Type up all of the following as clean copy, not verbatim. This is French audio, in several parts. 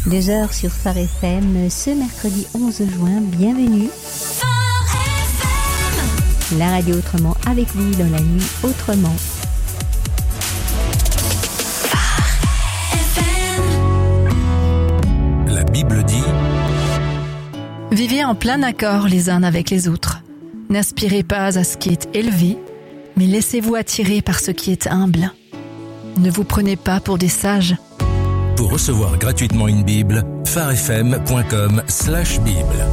2 heures sur Phare FM, ce mercredi 11 juin, bienvenue. La radio autrement avec vous dans la nuit autrement. La Bible dit: Vivez en plein accord les uns avec les autres. N'aspirez pas à ce qui est élevé, mais laissez-vous attirer par ce qui est humble. Ne vous prenez pas pour des sages. Pour recevoir gratuitement une Bible, pharefm.com/Bible.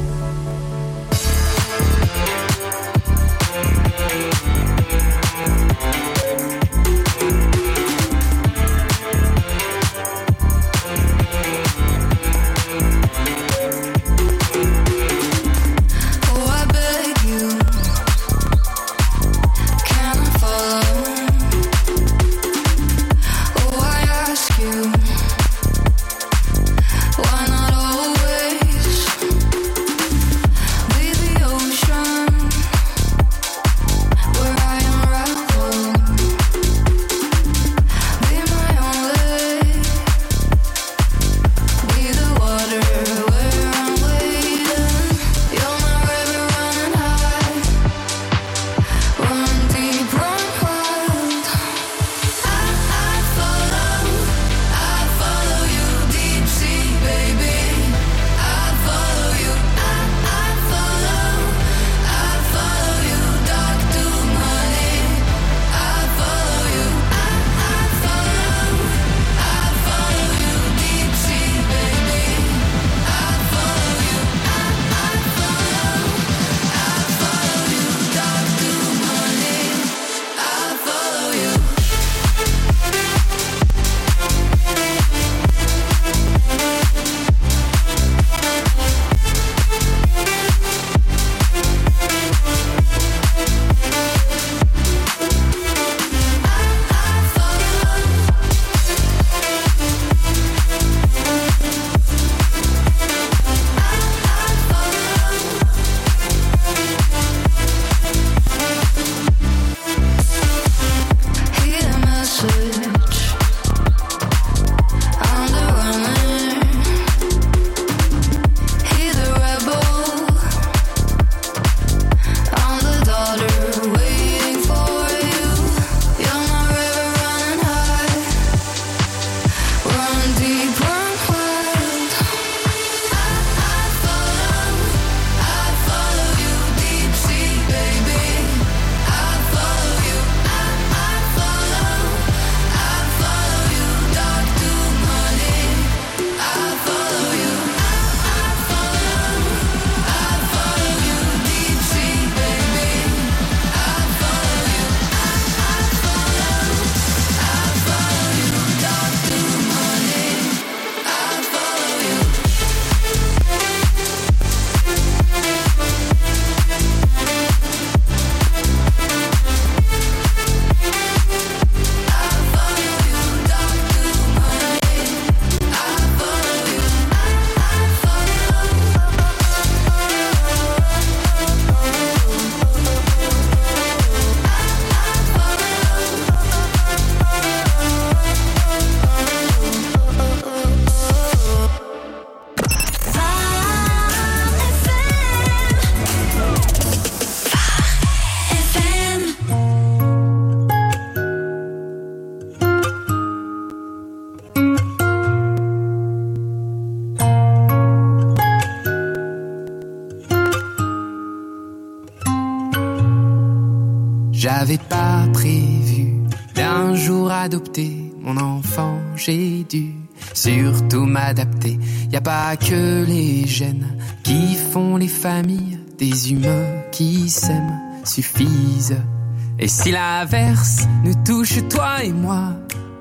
J'avais pas prévu d'un jour adopter mon enfant, j'ai dû surtout m'adapter. Y a pas que les gènes qui font les familles, des humains qui s'aiment suffisent. Et si l'averse nous touche toi et moi,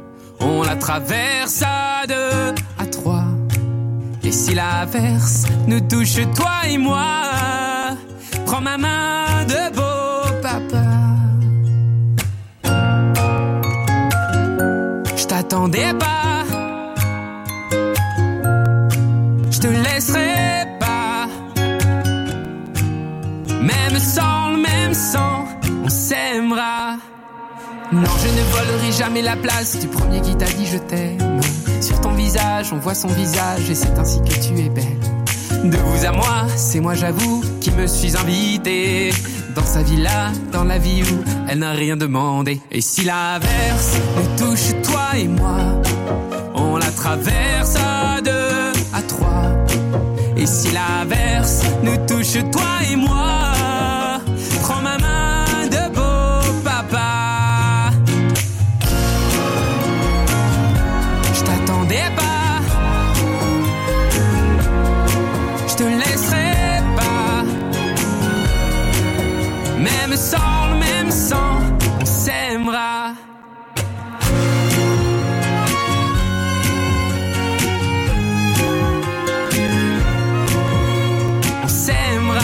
on la traverse à 2, à 3. Et si l'averse nous touche toi et moi, prends ma main de beau papa. Je t'attendais pas, je te laisserai pas. Même sans le même sang, on s'aimera. Non, je ne volerai jamais la place du premier qui t'a dit je t'aime. Sur ton visage, on voit son visage et c'est ainsi que tu es belle. De vous à moi, c'est moi j'avoue qui me suis invité dans sa villa, dans la vie où elle n'a rien demandé. Et si l'averse nous touche toi et moi, on la traverse à deux, à trois. Et si l'averse nous touche toi et moi, prends ma main de beau papa. Je t'attendais pas, je te laisserai pas. Même sans le même sang, on s'aimera. On s'aimera.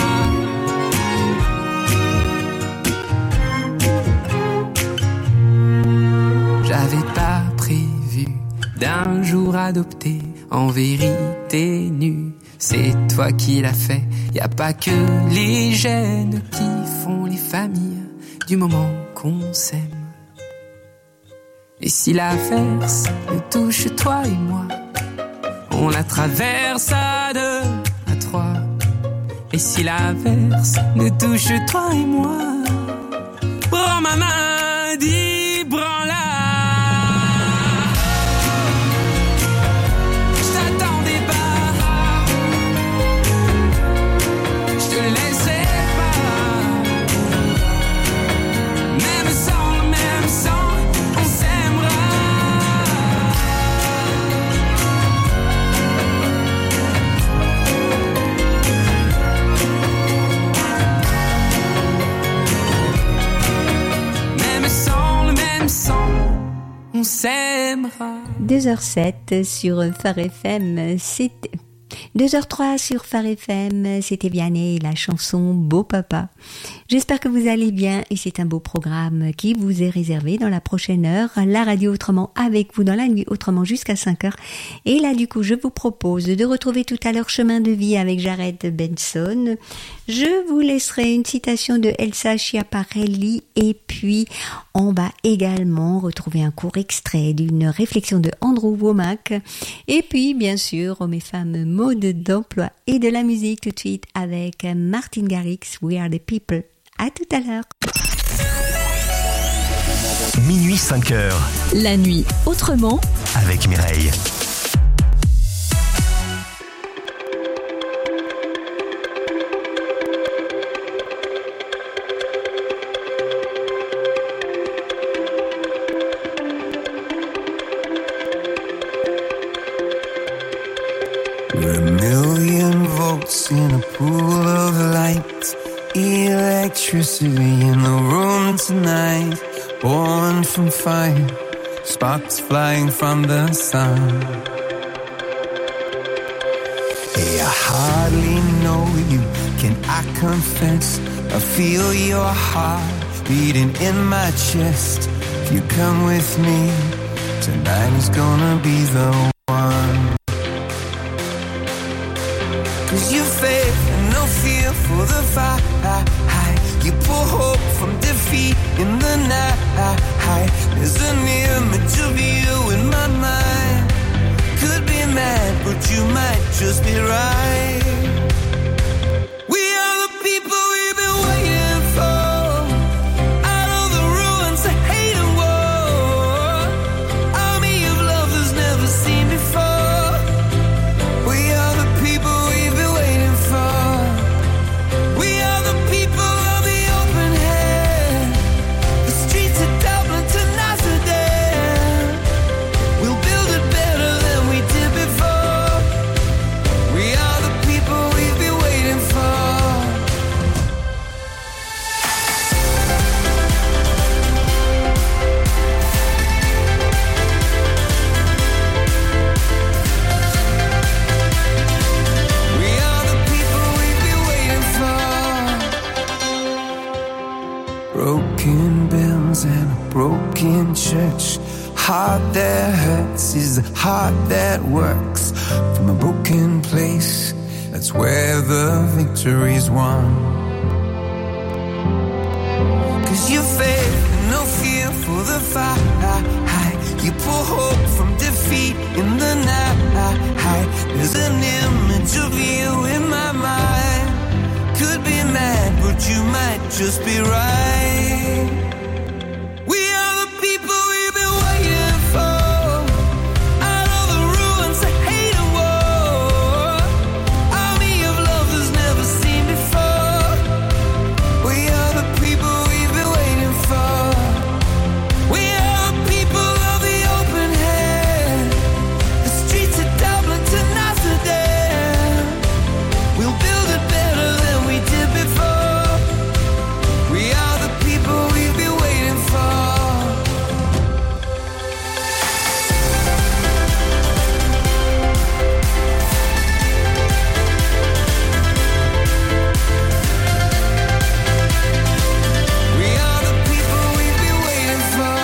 J'avais pas prévu d'un jour adopter en vérité nue. C'est toi qui l'as fait, y a pas que les gènes qui font les familles du moment qu'on s'aime. Et si l'averse nous touche toi et moi, on la traverse à deux, à trois. Et si l'averse nous touche toi et moi, prends ma main, dis branle-la. On s'aimera. 2h07 sur Phare FM, c'était 2h03 sur Phare FM, c'était Vianney, la chanson Beau Papa. J'espère que vous allez bien et c'est un beau programme qui vous est réservé dans la prochaine heure. La radio autrement avec vous dans la nuit autrement jusqu'à 5h. Et là du coup je vous propose de retrouver tout à l'heure Chemin de vie avec Jared Benson. Je vous laisserai une citation de Elsa Schiaparelli et puis on va également retrouver un court extrait d'une réflexion de Andrew Womack et puis bien sûr mes fameux mots d'emploi et de la musique tout de suite avec Martin Garrix, We Are the People. À tout à l'heure. Minuit 5h. La nuit autrement Avec Mireille. We're a million volts in a pool of light, electricity in the room tonight, born from fire, sparks flying from the sun. Hey, I hardly know you, can I confess? I feel your heart beating in my chest. If you come with me, tonight is gonna be the one. 'Cause you faith and no fear for the fight. You pull hope from defeat in the night. There's an image of you in my mind. Could be mad, but you might just be right. We are the people we've been waiting for. Out of the ruins of hate and war, army of lovers never seen before. We are the people we've been waiting for. We are the people of the open hand. The streets of Dublin to Amsterdam. We'll build it better than we did before. We are the people we've been waiting for. We are the people we've been waiting for. Broken bells and a broken church. Heart that hurts is a heart that works. From a broken place, that's where the victory's won. 'Cause you faith and no fear for the fight. You pull hope from defeat in the night. There's an image of you in my mind. Could be mad, but you might just be right. We are the people we've been waiting for. Out of the ruins of hate and war. Army of lovers never seen before. We are the people we've been waiting for. We are the people of the open hand. The streets of Dublin to Amsterdam. We'll build it better than we did before. We are the people we've been waiting for. We are the people we've been waiting for.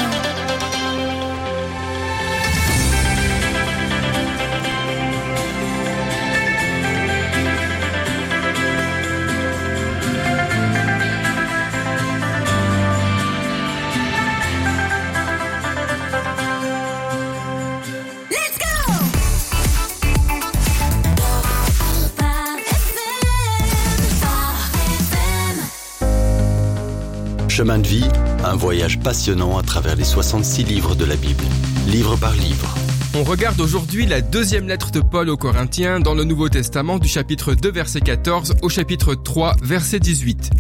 Let's go! Chemin de vie, un voyage passionnant à travers les 66 livres de la Bible, livre par livre. On regarde aujourd'hui la deuxième lettre de Paul aux Corinthiens dans le Nouveau Testament du chapitre 2 verset 14 au chapitre 3 verset 18.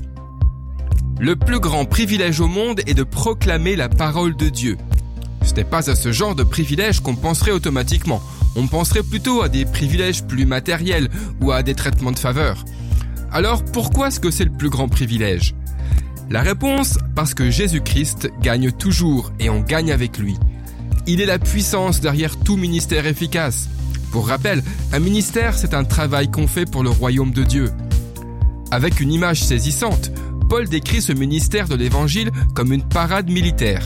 Le plus grand privilège au monde est de proclamer la parole de Dieu. Ce n'est pas à ce genre de privilège qu'on penserait automatiquement. On penserait plutôt à des privilèges plus matériels ou à des traitements de faveur. Alors pourquoi est-ce que c'est le plus grand privilège ? La réponse, parce que Jésus-Christ gagne toujours et on gagne avec lui. Il est la puissance derrière tout ministère efficace. Pour rappel, un ministère, c'est un travail qu'on fait pour le royaume de Dieu. Avec une image saisissante, Paul décrit ce ministère de l'Évangile comme une parade militaire.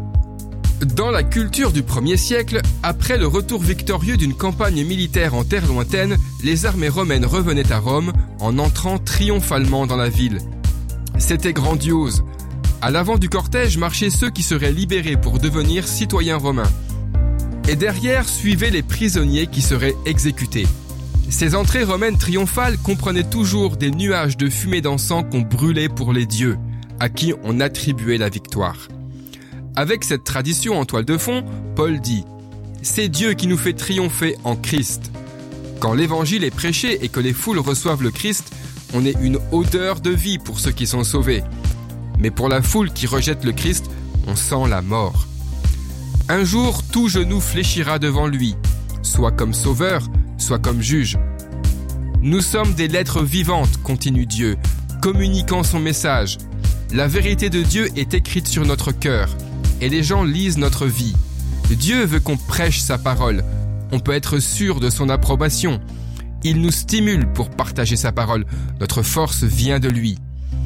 Dans la culture du 1er siècle, après le retour victorieux d'une campagne militaire en terre lointaine, les armées romaines revenaient à Rome en entrant triomphalement dans la ville. C'était grandiose. À l'avant du cortège marchaient ceux qui seraient libérés pour devenir citoyens romains. Et derrière suivaient les prisonniers qui seraient exécutés. Ces entrées romaines triomphales comprenaient toujours des nuages de fumée d'encens qu'on brûlait pour les dieux, à qui on attribuait la victoire. Avec cette tradition en toile de fond, Paul dit « C'est Dieu qui nous fait triompher en Christ ». Quand l'évangile est prêché et que les foules reçoivent le Christ, on est une odeur de vie pour ceux qui sont sauvés. Mais pour la foule qui rejette le Christ, on sent la mort. Un jour, tout genou fléchira devant lui, soit comme sauveur, soit comme juge. Nous sommes des lettres vivantes, continue Dieu, communiquant son message. La vérité de Dieu est écrite sur notre cœur, et les gens lisent notre vie. Dieu veut qu'on prêche sa parole. On peut être sûr de son approbation. Il nous stimule pour partager sa parole. Notre force vient de lui.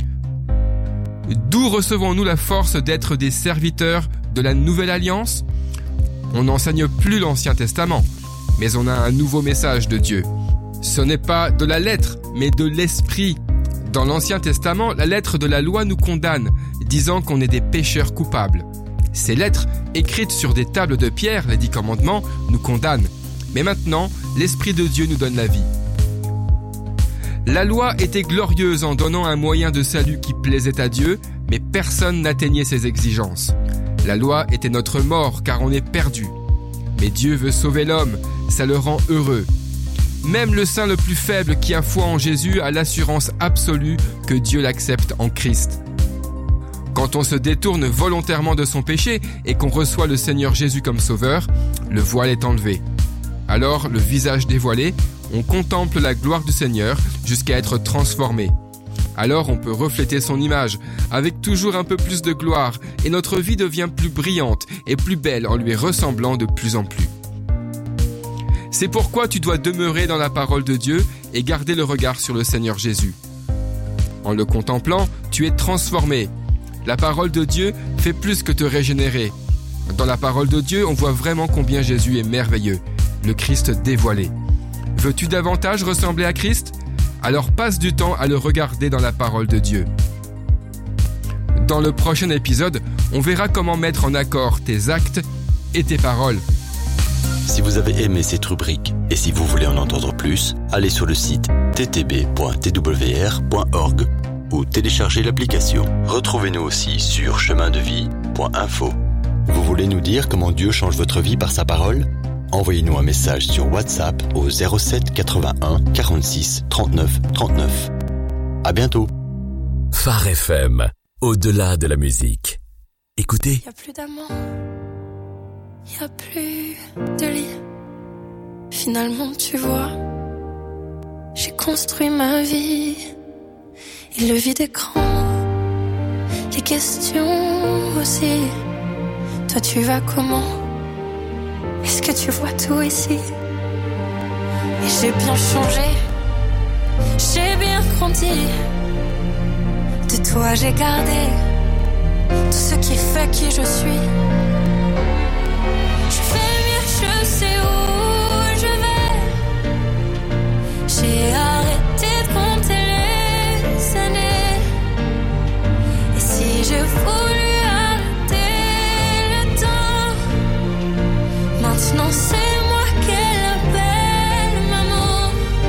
D'où recevons-nous la force d'être des serviteurs de la Nouvelle Alliance ? On n'enseigne plus l'Ancien Testament, mais on a un nouveau message de Dieu. Ce n'est pas de la lettre, mais de l'esprit. Dans l'Ancien Testament, la lettre de la loi nous condamne, disant qu'on est des pécheurs coupables. Ces lettres, écrites sur des tables de pierre, les 10 commandements, nous condamnent. Mais maintenant, l'Esprit de Dieu nous donne la vie. La loi était glorieuse en donnant un moyen de salut qui plaisait à Dieu, mais personne n'atteignait ses exigences. La loi était notre mort car on est perdu. Mais Dieu veut sauver l'homme, ça le rend heureux. Même le saint le plus faible qui a foi en Jésus a l'assurance absolue que Dieu l'accepte en Christ. Quand on se détourne volontairement de son péché et qu'on reçoit le Seigneur Jésus comme sauveur, le voile est enlevé. Alors, le visage dévoilé, on contemple la gloire du Seigneur jusqu'à être transformé. Alors on peut refléter son image, avec toujours un peu plus de gloire, et notre vie devient plus brillante et plus belle en lui ressemblant de plus en plus. C'est pourquoi tu dois demeurer dans la parole de Dieu et garder le regard sur le Seigneur Jésus. En le contemplant, tu es transformé. La parole de Dieu fait plus que te régénérer. Dans la parole de Dieu, on voit vraiment combien Jésus est merveilleux, le Christ dévoilé. Veux-tu davantage ressembler à Christ ? Alors passe du temps à le regarder dans la parole de Dieu. Dans le prochain épisode, on verra comment mettre en accord tes actes et tes paroles. Si vous avez aimé cette rubrique et si vous voulez en entendre plus, allez sur le site ttb.twr.org ou téléchargez l'application. Retrouvez-nous aussi sur chemindevie.info. Vous voulez nous dire comment Dieu change votre vie par sa parole ? Envoyez-nous un message sur WhatsApp au 07 81 46 39 39. À bientôt. Phare FM, au-delà de la musique. Écoutez. Y a plus d'amour, y a plus de lit. Finalement, tu vois, j'ai construit ma vie. Et le vide est grand, les questions aussi. Toi, tu vas comment ? Est-ce que tu vois tout ici ? Et j'ai bien changé, j'ai bien grandi. De toi j'ai gardé tout ce qui fait qui je suis. Je fais mieux, je sais où je vais. J'ai arrêté de compter les années. Et si je voulais maintenant c'est moi qu'elle appelle maman.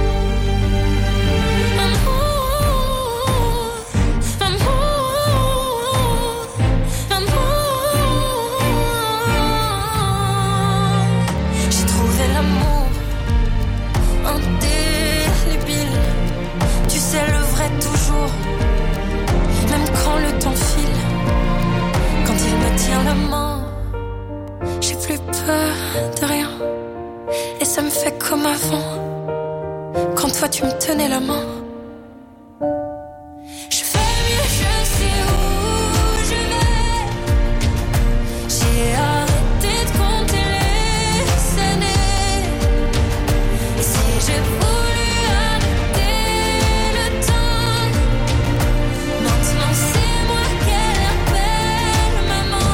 Amour, amour, amour. J'ai trouvé l'amour indélébile. Tu sais le vrai toujours, même quand le temps file. Quand il me tient la main, j'ai plus peur de rien. Et ça me fait comme avant, quand toi tu me tenais la main. Je fais mieux, je sais où je vais. J'ai arrêté de compter les années. Et si j'ai voulu arrêter le temps, maintenant c'est moi qu'elle appelle maman.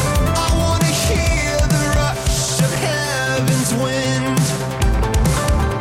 Wind.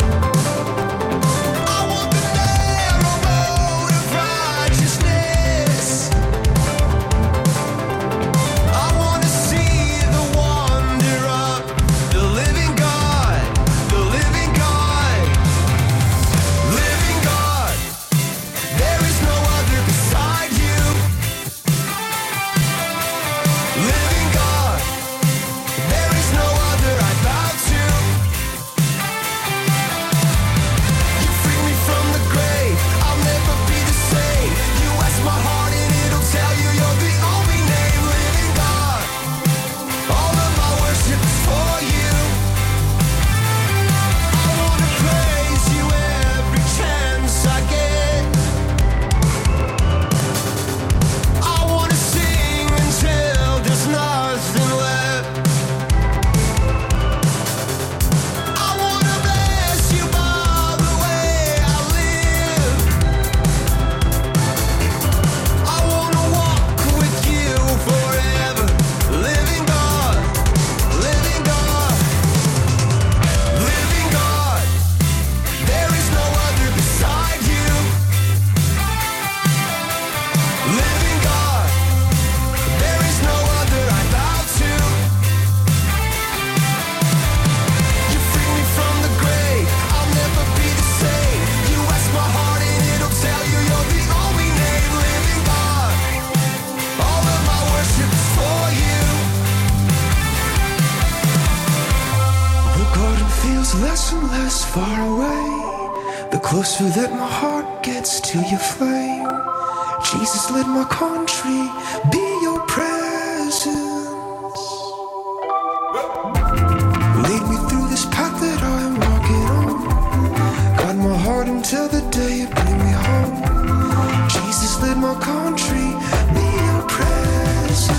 less and less far away, the closer that my heart gets to your flame. Jesus, let my country be your presence. Lead me through this path that I am walking on. Guide my heart until the day you bring me home. Jesus, let my country be your presence.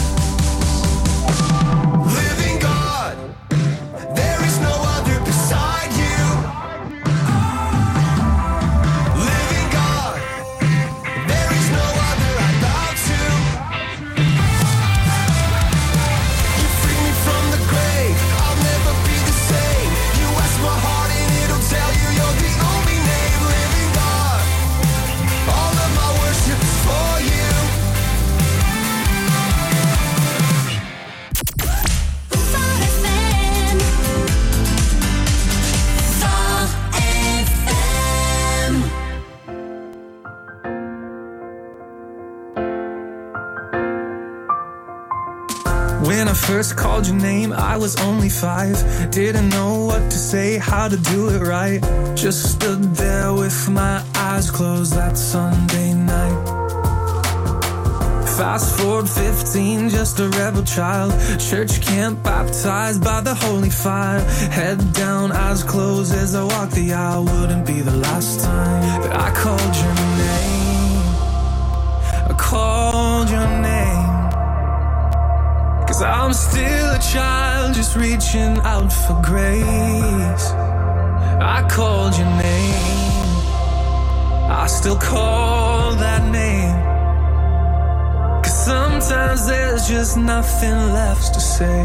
Living God, there is no other beside you. Living God, there is no other I bow to. You free me from the grave, I'll never be the same. You ask my heart and it'll tell you you're the only name. Living God, all of my worship is for you. When I first called your name, I was only 5. Didn't know what to say, how to do it right. Just stood there with my eyes closed that Sunday night. Fast forward 15, just a rebel child. Church camp, baptized by the holy fire. Head down, eyes closed as I walked the aisle. Wouldn't be the last time that I called your name. I called your name. 'Cause I'm still a child, just reaching out for grace. I called your name. I still call that name. 'Cause sometimes there's just nothing left to say.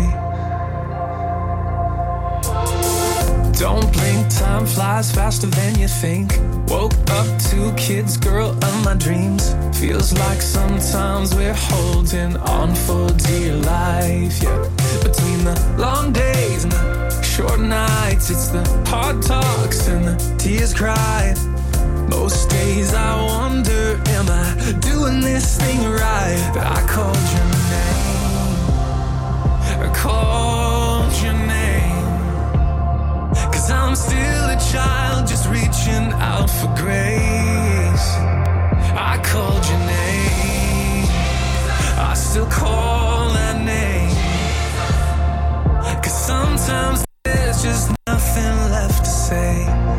Don't blink, time flies faster than you think. Woke up 2 kids, girl of my dreams. Feels like sometimes we're holding on for dear life, yeah. Between the long days and the short nights, it's the hard talks and the tears cried. Most days I wonder, am I doing this thing right? But I called your name. I called your name. 'Cause I'm still a child, just reaching out for grace. I called your name. I still call that name. 'Cause sometimes there's just nothing left to say.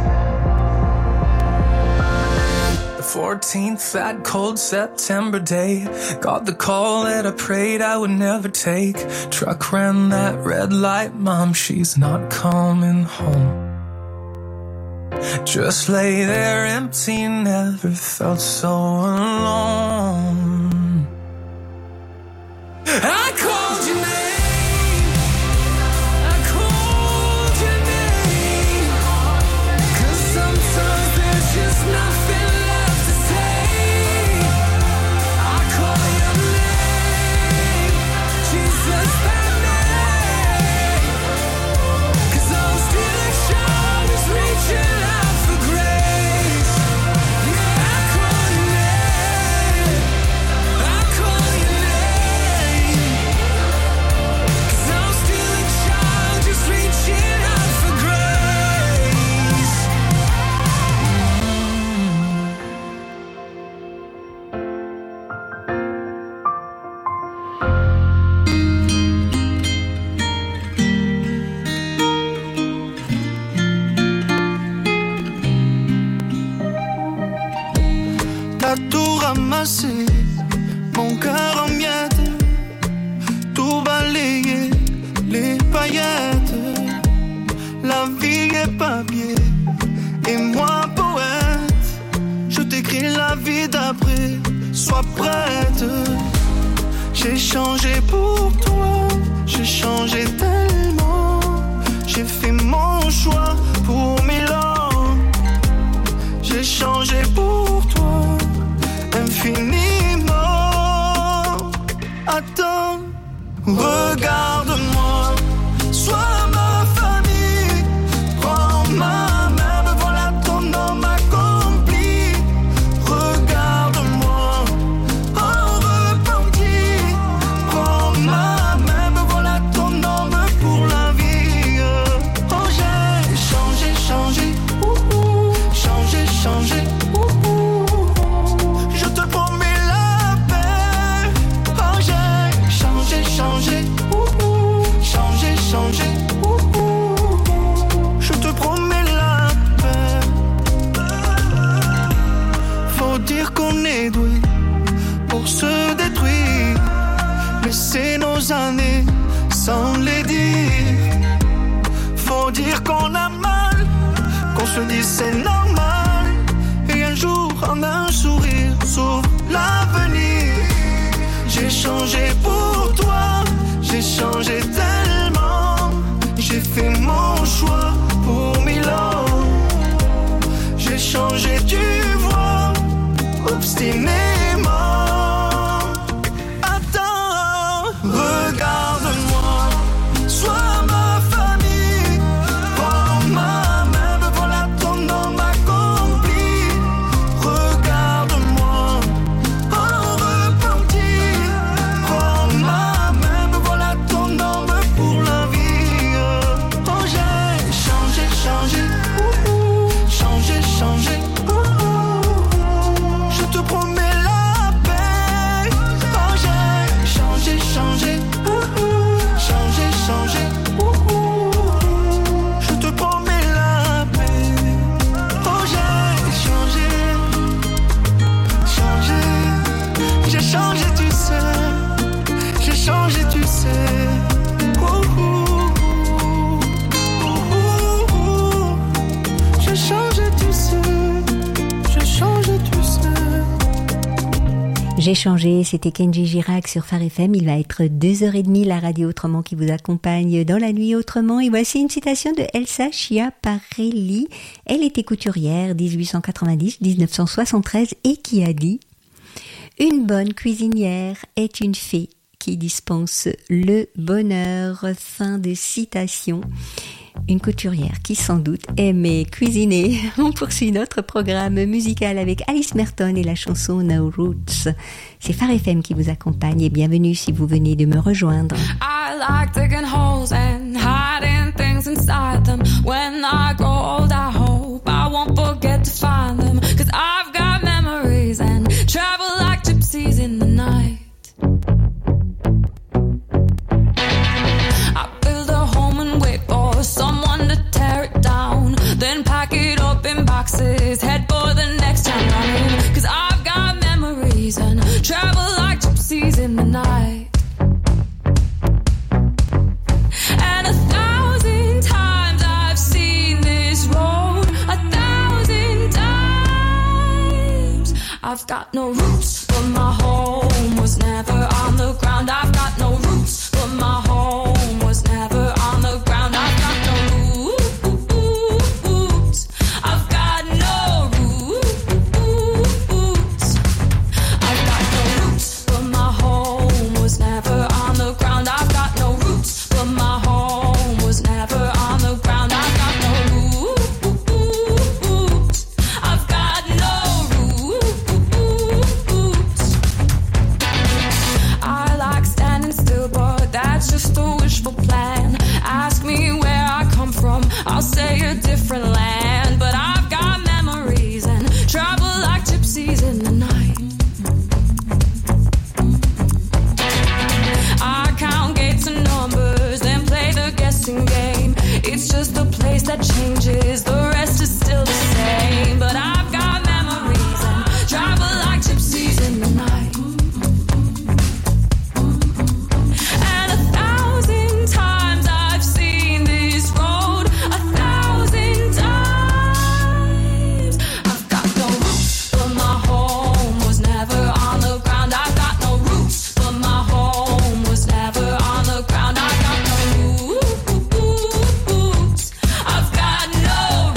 The 14th, that cold September day. Got the call that I prayed I would never take. Truck ran that red light, Mom, she's not coming home. Just lay there empty, never felt so alone. I called your name. I called your name. 'Cause sometimes there's just nothing left to say. I call your name, Jesus, that name. 'Cause I'm still a child, just reaching out for grace. Yeah, I call your name. I call your name. 'Cause I'm still a child, just reaching out for grace. T'as tout ramassé, mon cœur en miettes, tout balayé, les paillettes. La vie est papier, et moi poète. Je t'écris la vie d'après, sois prête. J'ai changé pour toi, j'ai changé tellement. J'ai fait mon choix pour Milan. J'ai changé pour toi, infiniment. Attends, regarde-moi, sois ma famille. Prends ma main, me voilà ton homme accompli. Regarde-moi, en repenti. Prends ma main, me voilà ton homme pour la vie. Oh, j'ai dire qu'on a mal, qu'on se dit c'est normal. Et un jour, en un sourire, s'ouvre l'avenir. J'ai changé pour toi, j'ai changé tellement. J'ai fait mon choix pour Milan. J'ai changé, tu vois, obstinément. Attends, regarde-moi, sois ma famille. Prends ma main, me voilà ton homme accompli. Regarde-moi, en repentir. Prends ma main, me voilà ton homme pour la vie. Oh, j'ai changé, changé, changé, changé. Je te promets la paix. Oh, j'ai changé, changé, changé, changé. Je te promets la paix. Oh, j'ai changé, changé. J'ai changé, tu sais. J'ai changé, tu sais. J'ai changé, tu sais. J'ai changé, tu sais. J'ai changé, c'était Kenji Girac sur Phare FM. Il va être 2h30, la radio autrement qui vous accompagne dans la nuit autrement. Et voici une citation de Elsa Schiaparelli. Elle était couturière 1890-1973 et qui a dit « Une bonne cuisinière est une fée qui dispense le bonheur. » Fin de citation. Une couturière qui sans doute aimait cuisiner. On poursuit notre programme musical avec Alice Merton et la chanson No Roots. C'est Phare FM qui vous accompagne et bienvenue si vous venez de me rejoindre. I like digging holes and hiding things inside them. When I grow old, I hope I won't forget to find them. 'Cause I've got memories and travel like gypsies in the night. I build a home and wait for someone to tear it down. Then pack it up in boxes, head for the next time round. 'Cause I've got memories and travel like gypsies in the night. And 1,000 times I've seen this road, 1,000 times. I've got no roots, but my home was never on the ground. I've got no roots, but my home was never on the ground. I've got no roots. I've got no roots. I've got no roots, but my home was never on the ground. I've got no roots, but my home was never on the ground. I've got no roots. I've got no roots. I like standing still, but that's just a wishful plan. Ask me where I come from, I'll say a different land. But I've got memories and travel like gypsies in the night. I count gates and numbers, then play the guessing game. It's just a place that changes, the rest is still the same. But I've got memories and travel like gypsies in the night. And 1,000 times I've seen this road, 1,000 times. I've got no roots, but my home was never on the ground. I've got no roots, but my home was never on the ground. I've got no roots. I've got no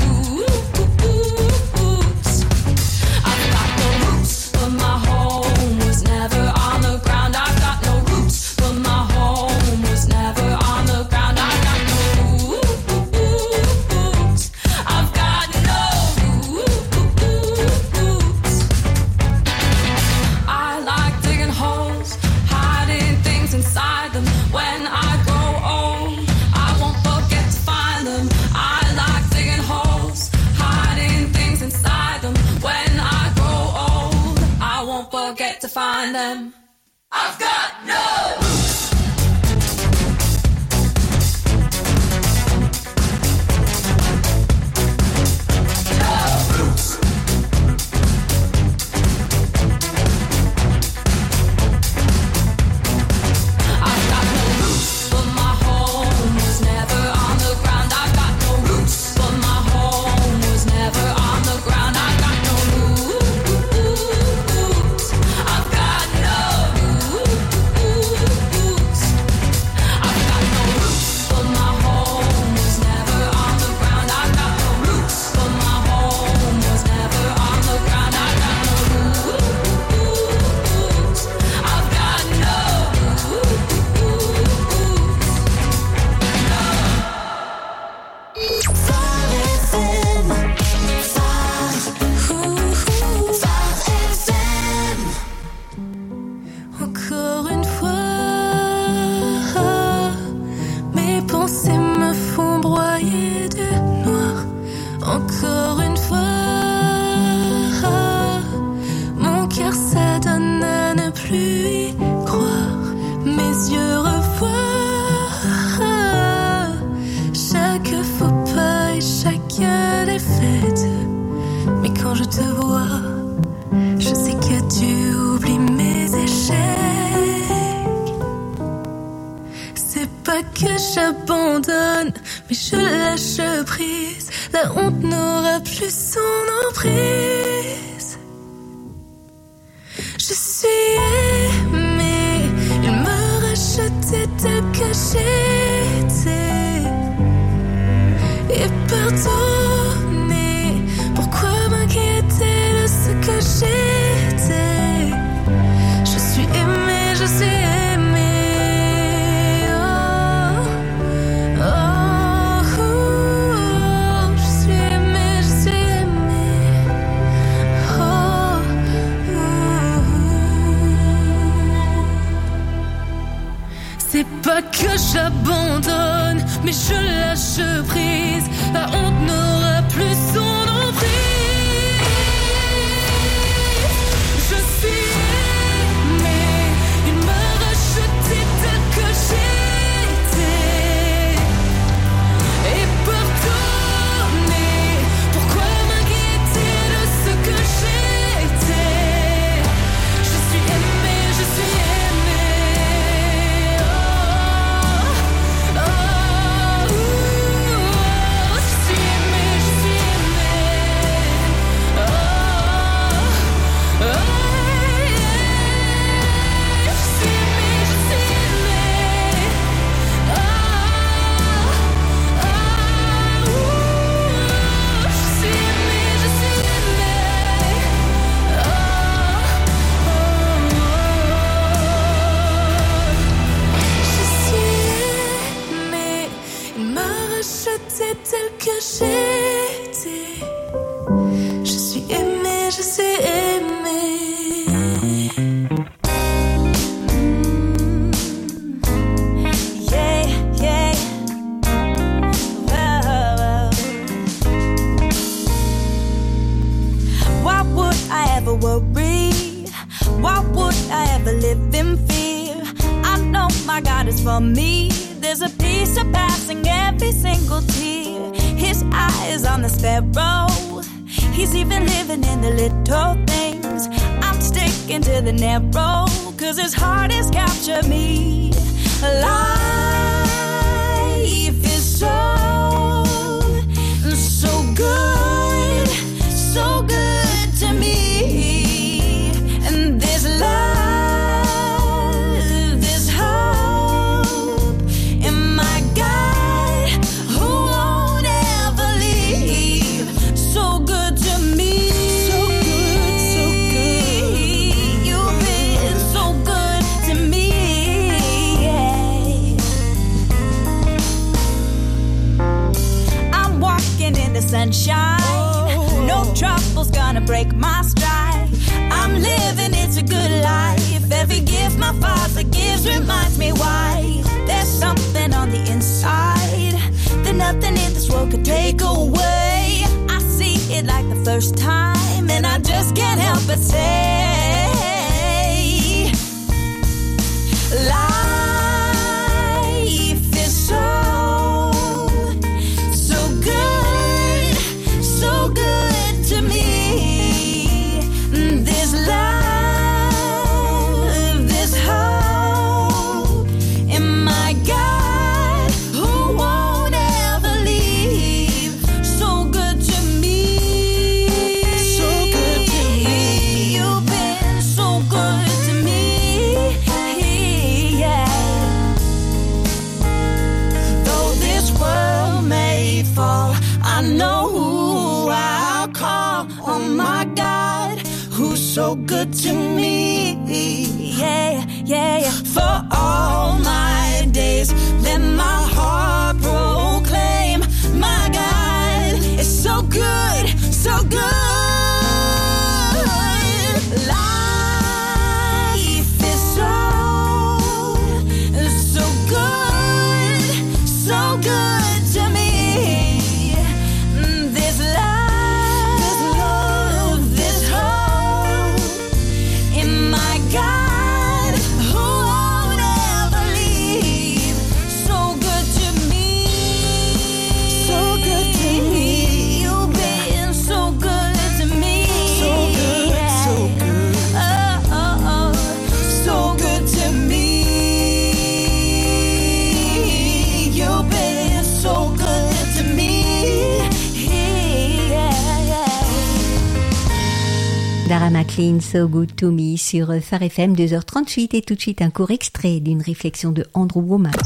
roots. I've got no roots, but my home was never on the ground. I've got no roots, but my home was never on the ground. I've got no roots. I've got no roots. I like digging holes, hiding things inside them. When I grow old, I won't forget to find them. I like digging holes, hiding things inside them. When I grow old, I won't forget to find them. I've got no roots. No roots. I've got no roots, but my home was never on the ground. I've got no te vois, je sais que tu oublies mes échecs. C'est pas que j'abandonne, mais je lâche prise. La honte n'aura plus son emprise. Je suis aimée, il m'a racheté tel que j'étais. Et pardonner, pourquoi m'inquiéter de ce que j'étais? Je suis aimée, je suis aimée. Oh, oh, oh, je suis aimée, je suis aimée. Oh, c'est pas que j'abandonne, mais je lâche prise. La honte n'aura plus son emprise. Je suis aimée, il m'a racheté tel que j'étais. Et pardonner, pourquoi m'inquiéter de ce que j'étais? Je suis aimée, je suis aimée. Oh, oh, oh, je suis aimée, je suis aimée. Oh, oh, je suis aimée, je suis aimée. Oh, oh, je suis aimée, je suis aimée. Je suis aimée, il m'a racheté tel que j'étais. Je suis aimée, je suis aimée. Yeah, yeah. Whoa. Why would I ever worry? Why would I ever live in fear? I know my God is for me. There's a peace surpassing every single tear. His eye is on the sparrow. He's even living in the little things. I'm sticking to the narrow, 'cause his heart has captured me. Life is so good, so good to me. And this love, this hope in my God who won't ever leave. So good to me. So good, so good. You've been so good to me. Yeah. I'm walking in the sunshine. No trouble's gonna break my stride. I'm living, it's a good life. Every gift my Father gives reminds me why. There's something on the inside that nothing in this world could take away. I see it like the first time, and I just can't help but say, life is so good, so good to me. This love, this hope in my God who won't ever leave. So good to me. So good to me. You've been so good to me. Yeah. Though this world may fall, I know who I'll call. Oh my God, who's so good to me. Yeah, yeah, yeah. For all my days, let my heart proclaim, my God is so good, so good. Life is so good, so good to me. This love, this hope in my God who won't ever leave. So good to me. Zara McLean, So Good To Me sur Phare FM, 2h38 et tout de suite un court extrait d'une réflexion de Andrew Womack.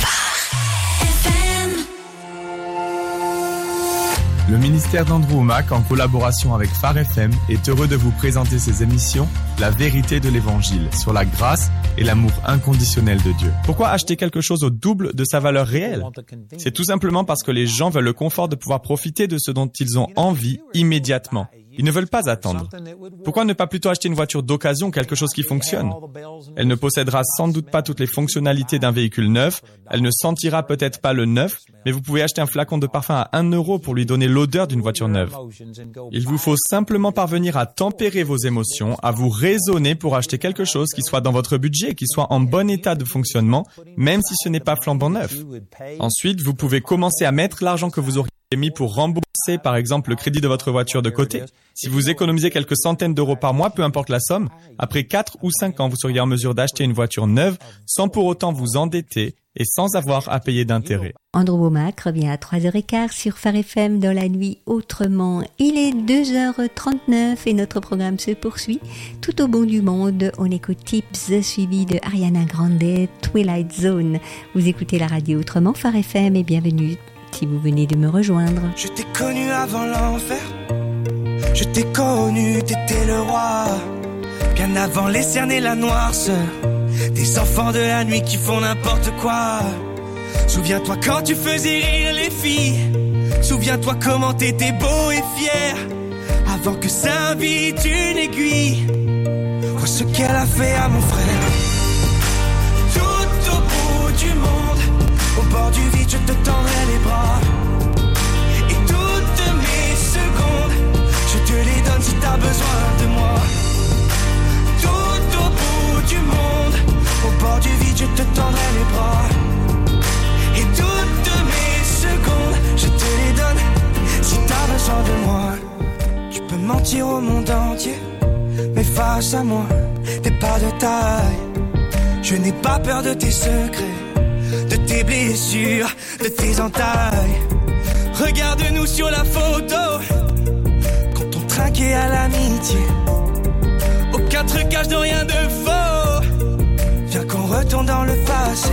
Le ministère d'Andrew Womack, en collaboration avec Phare FM, est heureux de vous présenter ses émissions La vérité de l'évangile, sur la grâce et l'amour inconditionnel de Dieu. Pourquoi acheter quelque chose au double de sa valeur réelle? C'est tout simplement parce que les gens veulent le confort de pouvoir profiter de ce dont ils ont envie immédiatement. Ils ne veulent pas attendre. Pourquoi ne pas plutôt acheter une voiture d'occasion, quelque chose qui fonctionne? Elle ne possédera sans doute pas toutes les fonctionnalités d'un véhicule neuf, elle ne sentira peut-être pas le neuf, mais vous pouvez acheter un flacon de parfum à 1 euro pour lui donner l'odeur d'une voiture neuve. Il vous faut simplement parvenir à tempérer vos émotions, à vous raisonner pour acheter quelque chose qui soit dans votre budget, qui soit en bon état de fonctionnement, même si ce n'est pas flambant neuf. Ensuite, vous pouvez commencer à mettre l'argent que vous auriez mis pour rembourser, par exemple, le crédit de votre voiture de côté. Si vous économisez quelques centaines d'euros par mois, peu importe la somme, après 4 ou 5 ans, vous seriez en mesure d'acheter une voiture neuve sans pour autant vous endetter et sans avoir à payer d'intérêt. Andrew Womack revient à 3h15 sur Phare FM dans la nuit autrement. Il est 2h39 et notre programme se poursuit. Tout au bout du monde, on écoute Tips suivi de Ariana Grande, Twilight Zone. Vous écoutez la radio autrement, Phare FM, et bienvenue si vous venez de me rejoindre. Je t'ai connu avant l'enfer, je t'ai connu, t'étais le roi. Bien avant les cernes et la noirceur, des enfants de la nuit qui font n'importe quoi. Souviens-toi quand tu faisais rire les filles, souviens-toi comment t'étais beau et fier, avant que s'invite une aiguille. Vois ce qu'elle a fait à mon frère. Tout au bout du monde, au bord du vide, je te tendrai les bras. Et toutes mes secondes, je te les donne si t'as besoin de moi. Tout au bout du monde, au bord du vide, je te tendrai les bras. Et toutes mes secondes, je te les donne si t'as besoin de moi. Tu peux mentir au monde entier, mais face à moi, t'es pas de taille. Je n'ai pas peur de tes secrets, de tes blessures, de tes entailles. Regarde-nous sur la photo, quand on trinquait à l'amitié. Aucun trucage de rien de faux. Viens qu'on retourne dans le passé.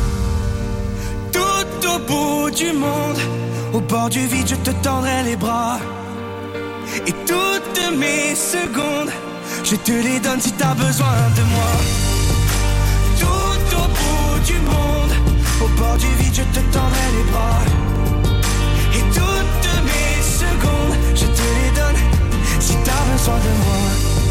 Tout au bout du monde, au bord du vide, je te tendrai les bras. Et toutes mes secondes, je te les donne si t'as besoin de moi. Tout au bout du monde, au bord du vide, je te tendrai les bras. Et toutes mes secondes, je te les donne si t'as besoin de moi.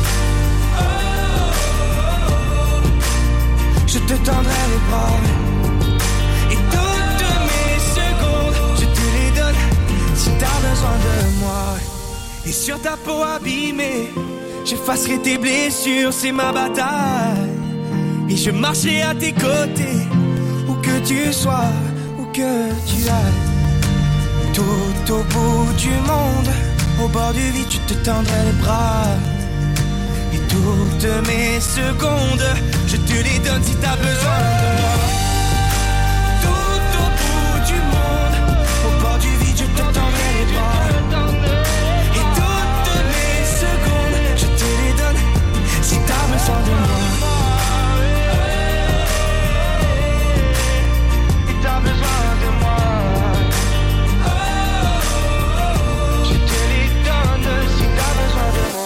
Je te tendrai les bras. Et toutes mes secondes, je te les donne si t'as besoin de moi. Et sur ta peau abîmée, j'effacerai tes blessures, c'est ma bataille. Et je marcherai à tes côtés, où que tu sois, où que tu ailles. Tout au bout du monde, au bord du vide, tu te tendrai les bras. Et toutes mes secondes, je te les donne si t'as besoin de moi. Tout au bout du monde, au bord du vide, je te tendrai les bras. Et toutes mes secondes, je te les donne si t'as besoin de moi. Si t'as besoin de moi, je te les donne si t'as besoin de moi.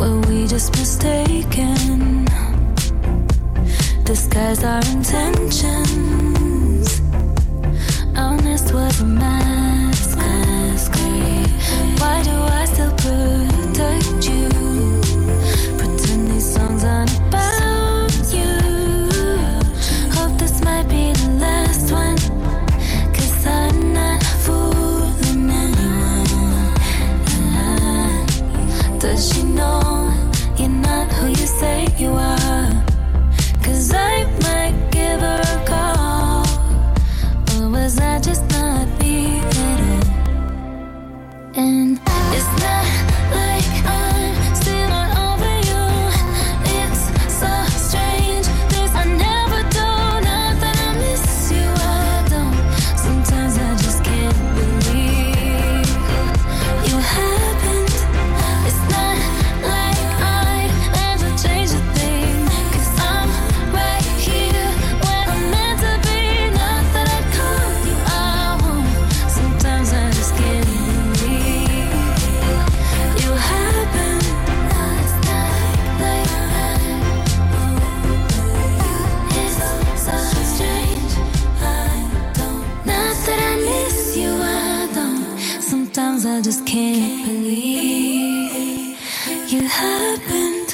Were we just mistaken? Disguise our intentions. Honest was a mask. Why do I still protect you? Pretend these songs aren't about you. Hope this might be the last one, 'cause I'm not fooling anyone. Does she know you're not who you say you are? 'Cause I might give her a call. Or was I just not being it? And it's not like I'm still not over you. It's so strange, 'cause I never do. Not that I miss you, I don't. Sometimes I just can't believe you happened. It's not like I'd ever change a thing, 'cause I'm right here where I'm meant to be. Not that I call you, I won't. Sometimes I just can't believe you happened. It's not like that. It's so strange, I don't. Not that I miss you, I don't. Sometimes I just can't believe you happened.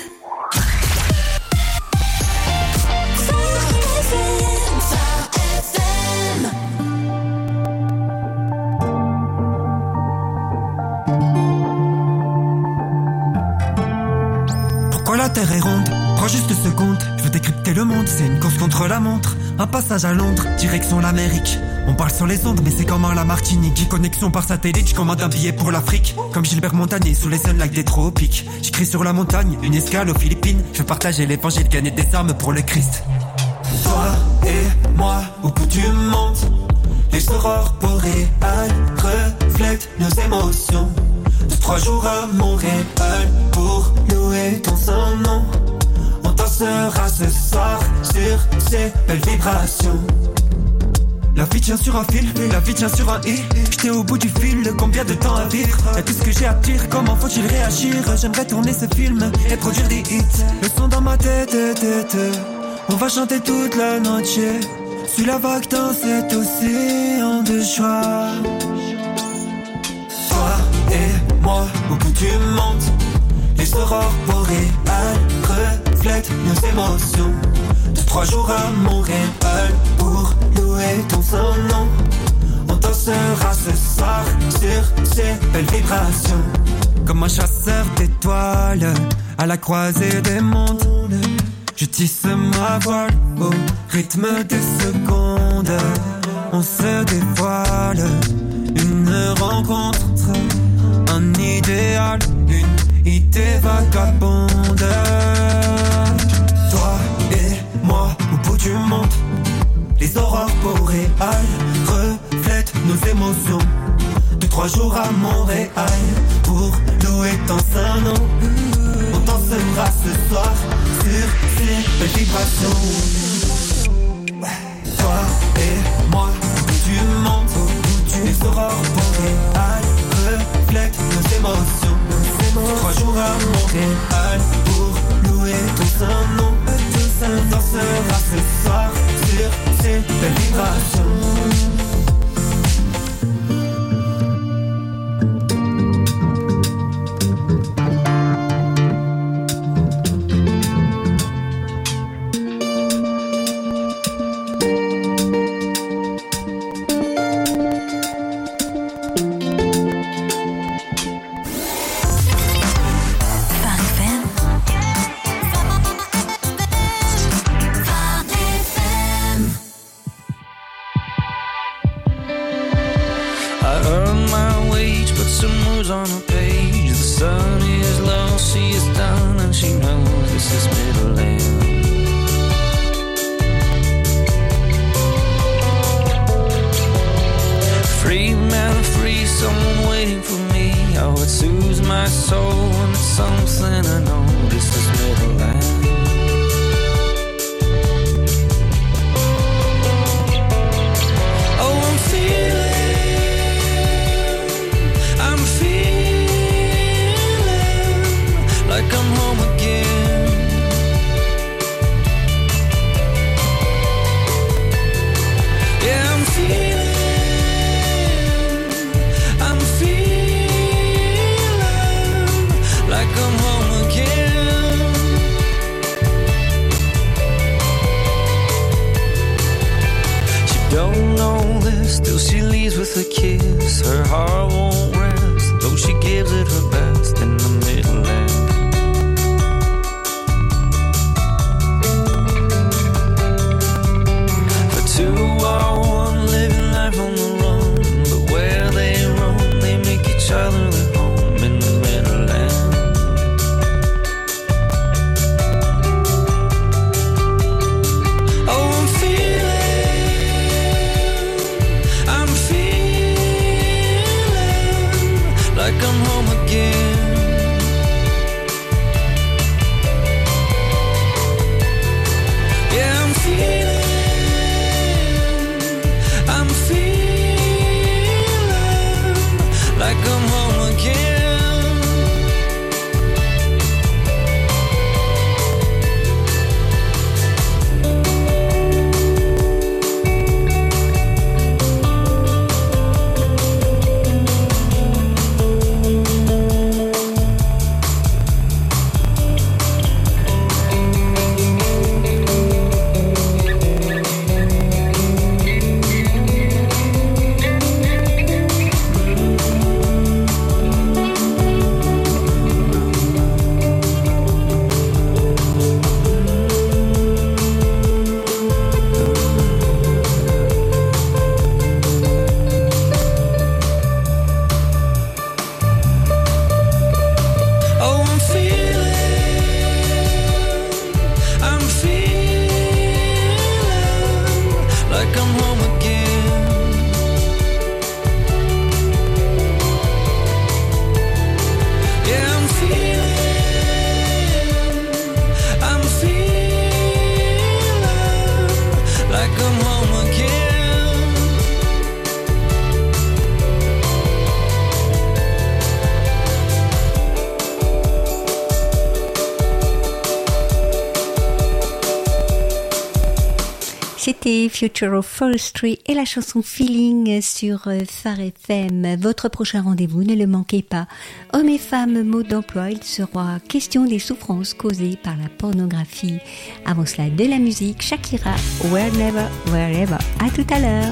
Pourquoi la terre est ronde? Prends juste 2 secondes, je veux décrypter le monde, c'est une course contre la montre. Un passage à Londres, direction l'Amérique. On parle sur les ondes, mais c'est comme en la Martinique. J'ai connexion par satellite, je commande un billet pour l'Afrique. Comme Gilbert Montagnier, sous les sunlights des tropiques. J'écris sur la montagne, une escale aux Philippines. Je veux partager l'évangile, gagner des armes pour le Christ. Toi et moi, au bout du monde, les aurores boréales reflètent nos émotions. 2-3 jours à Montréal pour louer ton son nom. On dansera ce soir sur ces belles vibrations. La vie tient sur un fil, la vie tient sur un i. J'étais au bout du fil, combien de temps à vivre? Y'a tout ce que j'ai à dire, comment faut-il réagir? J'aimerais tourner ce film et produire des hits. Le son dans ma tête, on va chanter toute la noche. Suis la vague dans cet océan de joie. Toi et moi, au bout du monde, les aurores boréales reflètent nos émotions. 2-3 jours à Montréal pour louer ton son nom. On dansera ce soir sur ces belles vibrations. Comme un chasseur d'étoiles à la croisée des mondes, je tisse ma voile au rythme des secondes. On se dévoile, une rencontre, un idéal, une idée vagabonde. Toi et moi au bout du monde, les aurores boréales reflètent nos émotions. 2-3 jours à Montréal pour louer ton sein nom. On dansera ce soir sur ces belles vibrations. Toi et moi au bout du monde, les aurores boréales reflètent nos émotions. 3 jours à Montréal pour louer ton sein nom. On dansera ce soir sur ces belles vibrations. On a page, the sun is low, she is done, and she knows this is middle end. Free man, free, someone waiting for me. Oh, it soothes my soul, and it's something I know. This is middle end. Oh, I'm feeling like I'm home. Still she leaves with a kiss. Her heart won't rest, though she gives it her best in the Midland. The two are one, living life on the run. But where they roam, they make each other their home in the Midland. Oh, I'm feeling like I'm home again. Yeah, I'm feeling like I'm home again. C'était Future of Forestry et la chanson Feeling sur Phare FM. Votre prochain rendez-vous, ne le manquez pas. Hommes et femmes, mode d'emploi, il sera question des souffrances causées par la pornographie. Avant cela, de la musique, Shakira, Wherever, Wherever. À tout à l'heure.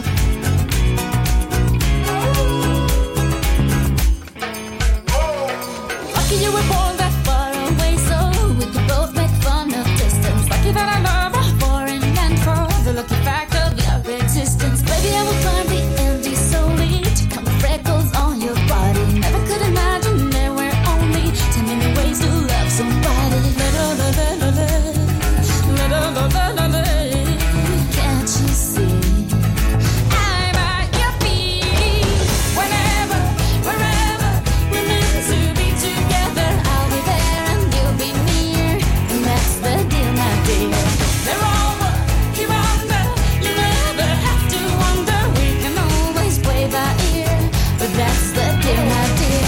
Can't you see? I'm at your feet. Whenever, wherever, we're meant to be together. I'll be there and you'll be near, and that's the deal, my dear. They're over, you're under. You never have to wonder. We can always play by ear, but that's the deal, my dear.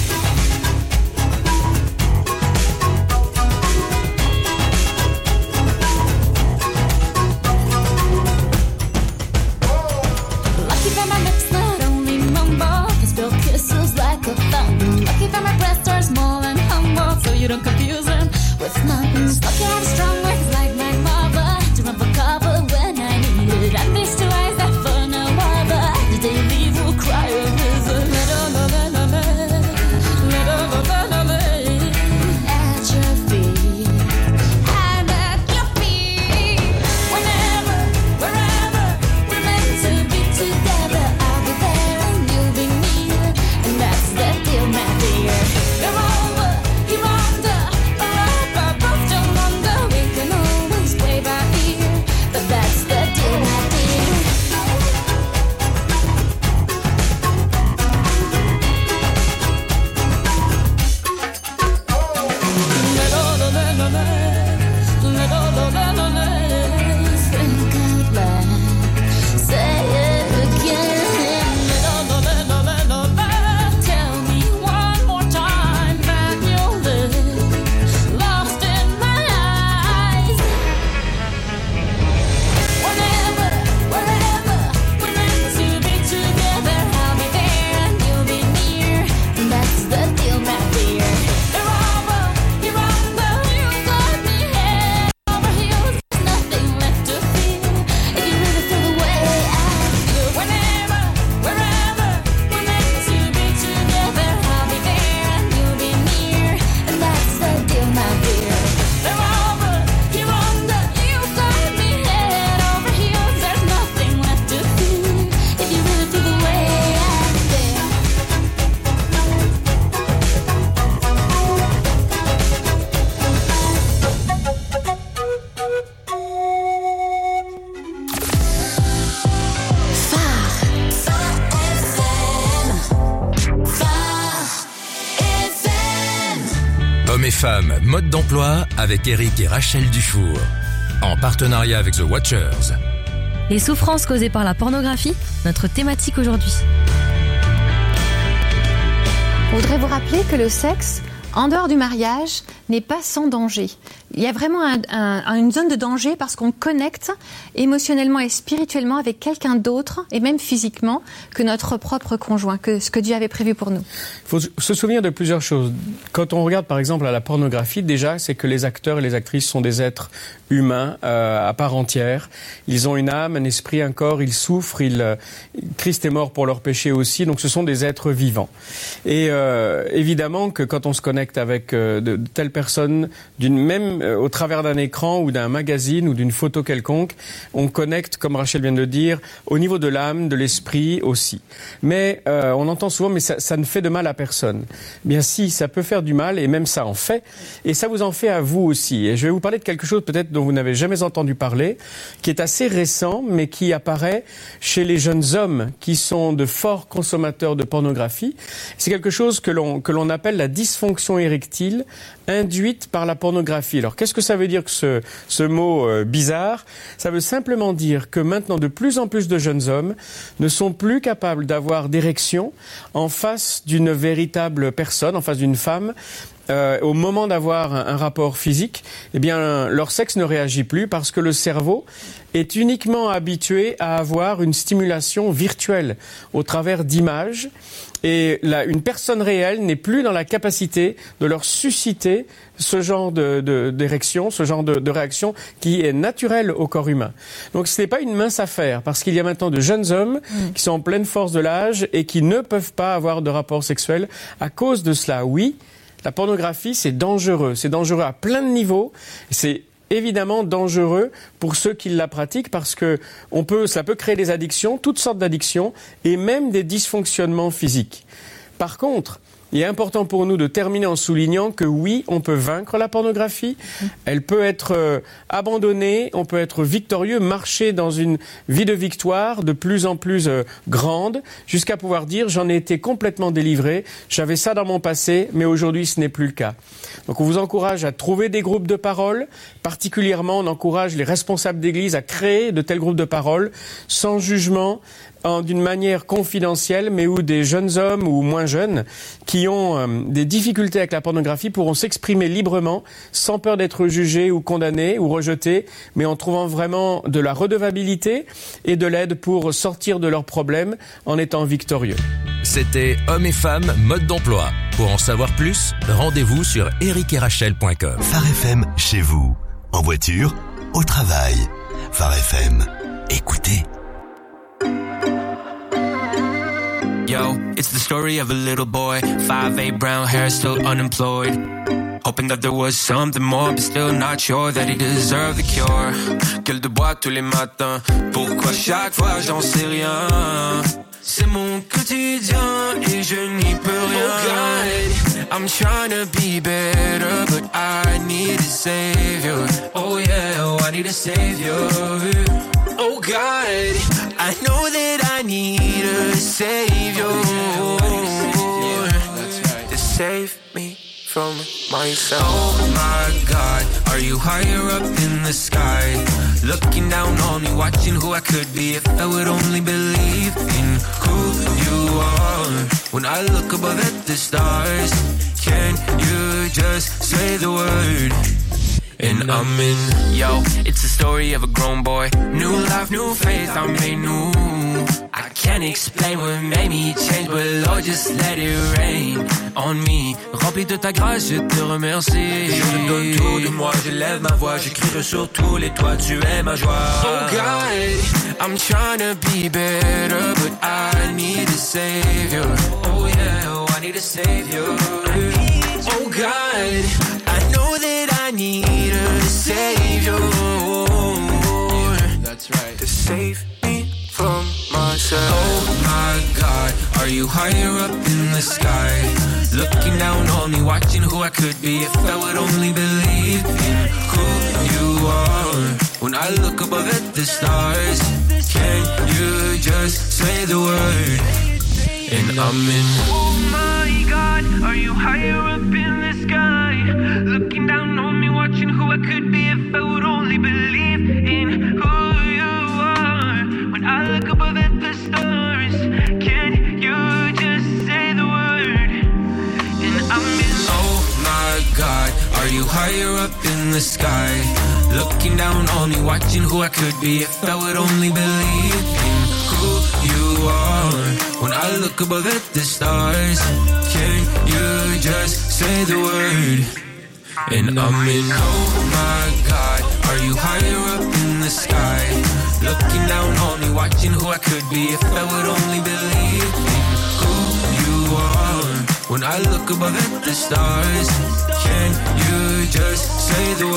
Lucky that my breasts are small and humble, so you don't confuse them with mountains. Lucky I have strong words like my mother to run for cover when I need it. And these two eyes that for no other, the day leave will cry a river. At your feet, I'm at your feet. Whenever, wherever, we're meant to be together. I'll be there and you'll be near, and that's the deal, my dear. They're over, you're under, or up, both don't want Hommes et femmes, mode d'emploi avec Eric et Rachel Dufour. En partenariat avec The Watchers. Les souffrances causées par la pornographie, notre thématique aujourd'hui. Je voudrais vous rappeler que le sexe, en dehors du mariage, n'est pas sans danger. Il y a vraiment une zone de danger parce qu'on connecte émotionnellement et spirituellement avec quelqu'un d'autre, et même physiquement, que notre propre conjoint, que ce que Dieu avait prévu pour nous. Il faut se souvenir de plusieurs choses. Quand on regarde par exemple à la pornographie, déjà, c'est que les acteurs et les actrices sont des êtres humains à part entière. Ils ont une âme, un esprit, un corps, ils souffrent, Christ est mort pour leurs péchés aussi, donc ce sont des êtres vivants. Et évidemment que quand on se connecte avec de telles personnes, au travers d'un écran ou d'un magazine ou d'une photo quelconque, on connecte, comme Rachel vient de le dire, au niveau de l'âme, de l'esprit aussi. Mais on entend souvent, mais ça ne fait de mal à personne. Bien si, ça peut faire du mal, et même ça en fait, et ça vous en fait à vous aussi. Et je vais vous parler de quelque chose peut-être dont vous n'avez jamais entendu parler, qui est assez récent, mais qui apparaît chez les jeunes hommes qui sont de forts consommateurs de pornographie. C'est quelque chose que l'on appelle la dysfonction érectile induite par la pornographie. Alors, qu'est-ce que ça veut dire que ce mot bizarre ? Ça veut simplement dire que maintenant, de plus en plus de jeunes hommes ne sont plus capables d'avoir d'érection en face d'une véritable personne, en face d'une femme. Au moment d'avoir un rapport physique, eh bien, leur sexe ne réagit plus parce que le cerveau est uniquement habitué à avoir une stimulation virtuelle au travers d'images. Et une personne réelle n'est plus dans la capacité de leur susciter ce genre d'érection, ce genre de réaction qui est naturelle au corps humain. Donc ce n'est pas une mince affaire, parce qu'il y a maintenant de jeunes hommes qui sont en pleine force de l'âge et qui ne peuvent pas avoir de rapport sexuel à cause de cela. Oui, la pornographie, c'est dangereux. C'est dangereux à plein de niveaux. C'est évidemment dangereux pour ceux qui la pratiquent parce que ça peut créer des addictions, toutes sortes d'addictions et même des dysfonctionnements physiques. Par contre, il est important pour nous de terminer en soulignant que oui, on peut vaincre la pornographie, elle peut être abandonnée, on peut être victorieux, marcher dans une vie de victoire de plus en plus grande, jusqu'à pouvoir dire j'en ai été complètement délivré, j'avais ça dans mon passé, mais aujourd'hui ce n'est plus le cas. Donc on vous encourage à trouver des groupes de parole, particulièrement on encourage les responsables d'église à créer de tels groupes de parole, sans jugement, d'une manière confidentielle, mais où des jeunes hommes ou moins jeunes qui ont des difficultés avec la pornographie pourront s'exprimer librement, sans peur d'être jugés ou condamnés ou rejetés, mais en trouvant vraiment de la redevabilité et de l'aide pour sortir de leurs problèmes en étant victorieux. C'était Hommes et femmes, mode d'emploi. Pour en savoir plus, rendez-vous sur ericetRachel.com. Phare FM, chez vous, en voiture, au travail. Phare FM, écoutez. Yo, it's the story of a little boy, 5'8", brown hair, still unemployed. Hoping that there was something more, but still not sure that he deserved the cure. Gueule de bois tous les matins, pourquoi chaque fois j'en sais rien? C'est mon quotidien et je n'y peux rien. Oh God, I'm trying to be better, but I need a savior. Oh yeah, oh, I need a savior. Oh God, I know that I need a savior to save me from myself. Oh my God, are you higher up in the sky? Looking down on me, watching who I could be if I would only believe in who you are. When I look above at the stars, can you just say the word? And I'm in, yo, it's the story of a grown boy. New life, new faith, I'm made new. I can't explain what made me change, but Lord, just let it rain on me. Rempli de ta grâce, je te remercie. Je te donne tout de moi, j'élève ma voix, j'écris sur tous les toits, tu es ma joie. Oh God, I'm trying to be better, but I need a savior. Oh yeah, oh, I need a savior. Oh God, I know that I need a savior. That's right. To save me from myself. Oh my God, are you higher up in the sky? Looking down on me, watching who I could be if I would only believe in who you are. When I look above at the stars, can you just say the word? And I'm in. Oh my God, are you higher up in the sky? Looking down on me, watching who I could be if I would only believe in who you are. When I look above at the stars, can you just say the word? And I'm in. Oh my God, are you higher up in the sky? Looking down on me, watching who I could be if I would only believe in who you are. When I look above at the stars, can you just say the word? And I'm in, oh my God, are you higher up in the sky? Looking down on me, watching who I could be if I would only believe in who you are. When I look above at the stars, can you just say the word?